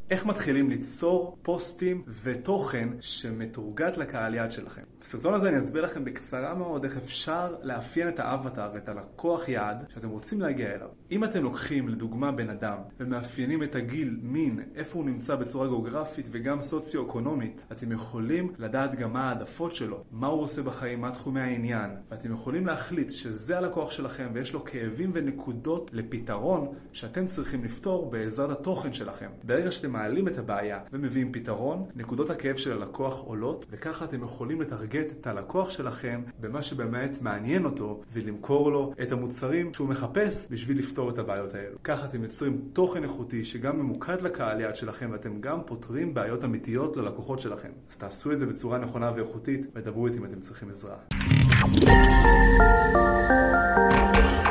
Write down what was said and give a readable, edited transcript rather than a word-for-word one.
איך מתחילים ליצור פוסטים ותוכן שמתורגת לקהל יעד שלכם. בסרטון הזה אני אסביר לכם בקצרה מאוד איך אפשר לאפיין את האבטר, את הלקוח יעד שאתם רוצים להגיע אליו. אם אתם לוקחים לדוגמה בן אדם ומאפיינים את הגיל, מין, איפה הוא נמצא בצורה גיאוגרפית וגם סוציו-אקונומית, אתם יכולים לדעת גם מה העדפות שלו, מה הוא עושה בחיים, מה תחומי העניין, ואתם יכולים להחליט שזה הלקוח שלכם ויש לו כאבים ונקודות לפתרון שאתם צריכים לפתור בעזרת התוכן שלכם. ברגע שאתם מעלים את הבעיה ומביאים פתרון, נקודות הכאב של הלקוח עולות, וככה אתם יכולים לטרגט את הלקוח שלכם במה שבאמת מעניין אותו ולמכור לו את המוצרים שהוא מחפש בשביל לפתור את הבעיות האלו. ככה אתם יוצרים תוכן איכותי שגם ממוקד לקהל יעד שלכם, ואתם גם פותרים בעיות אמיתיות ללקוחות שלכם. אז תעשו את זה בצורה נכונה ואיכותית, ודברו איתי אם אתם צריכים עזרה.